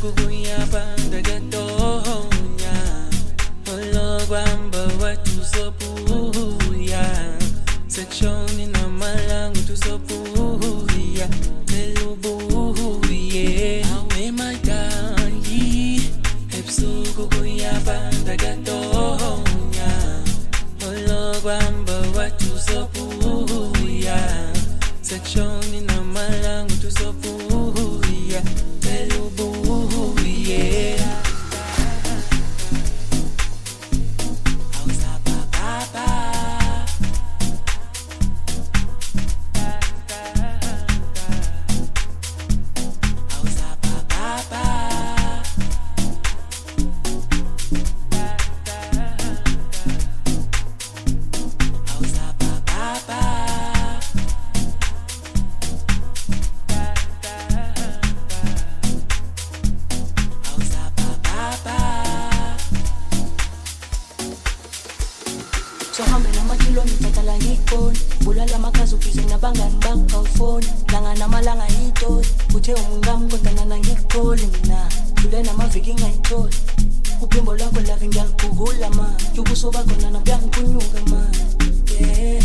ebusuku kuyapanda gatonya ologwamba watusopuya sekshoni na malangu tusopuya telubuye awe madayi ebusuku kuyapanda gatonya ologwamba watusopuya sekshoni na malangu tusopuya telubuye bulala makazi ubize nabangani bakho phone langa namalanga yito uthe umngam kodwa nana ngikholwe mina dlule namaviki ngayitholi uphimbo lwakho lave ngiyalibhukula ma ubuso bakho nana buyangikunyuka ma yeah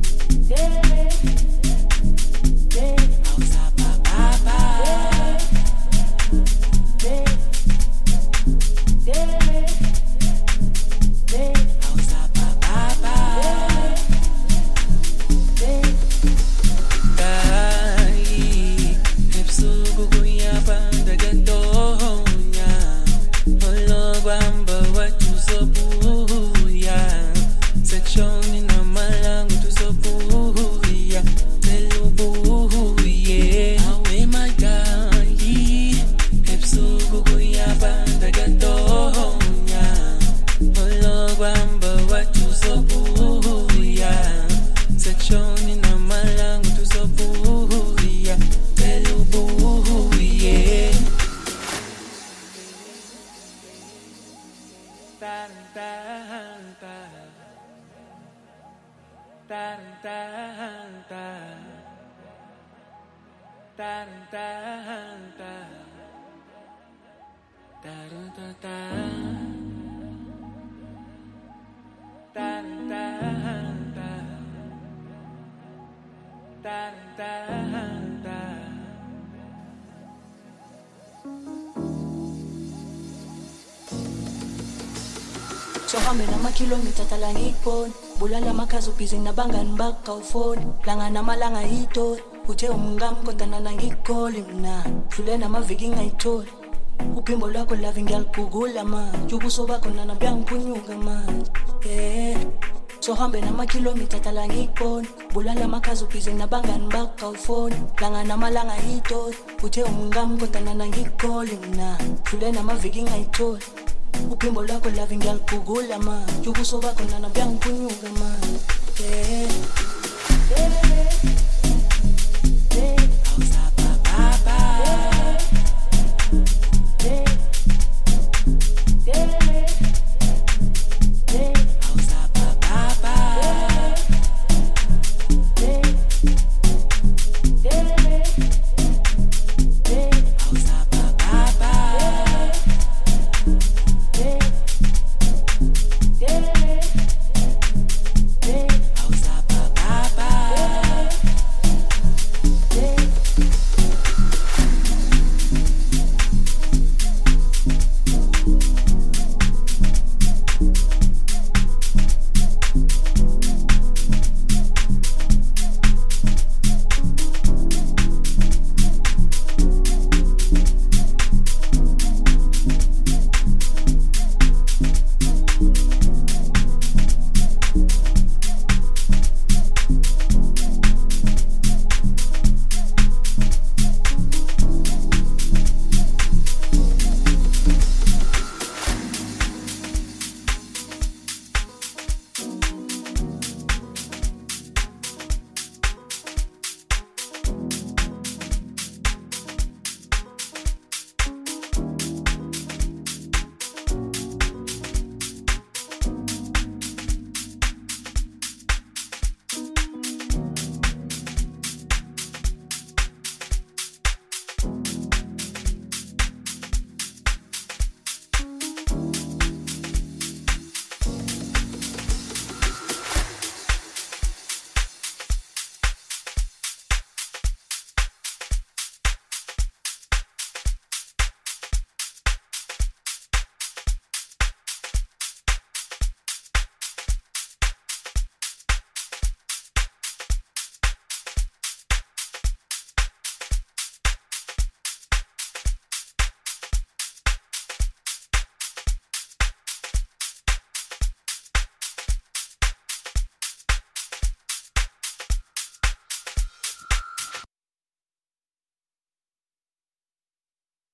sohambe namakhilomitha tala ngikubona bulala makazi ubize nabangani bakho phone langa namalanga yito uthe umngam kodwa nana ngikholwe mina dlule namaviki ngayitholi uphimbo lwakho lave ngiyalibhukula ma ubuso bakho nana buyangikunyuka ma yeah sohambe namakhilomitha tala ngikubona bulala makazi ubize nabangani bakho phone langa namalanga yito uthe umngam kodwa nana ngikholwe mina dlule namaviki ngayitholi uphimbo lwakho lave ngiyalibhukula ma ubuso bakho nana buyangikunyuka ma yeah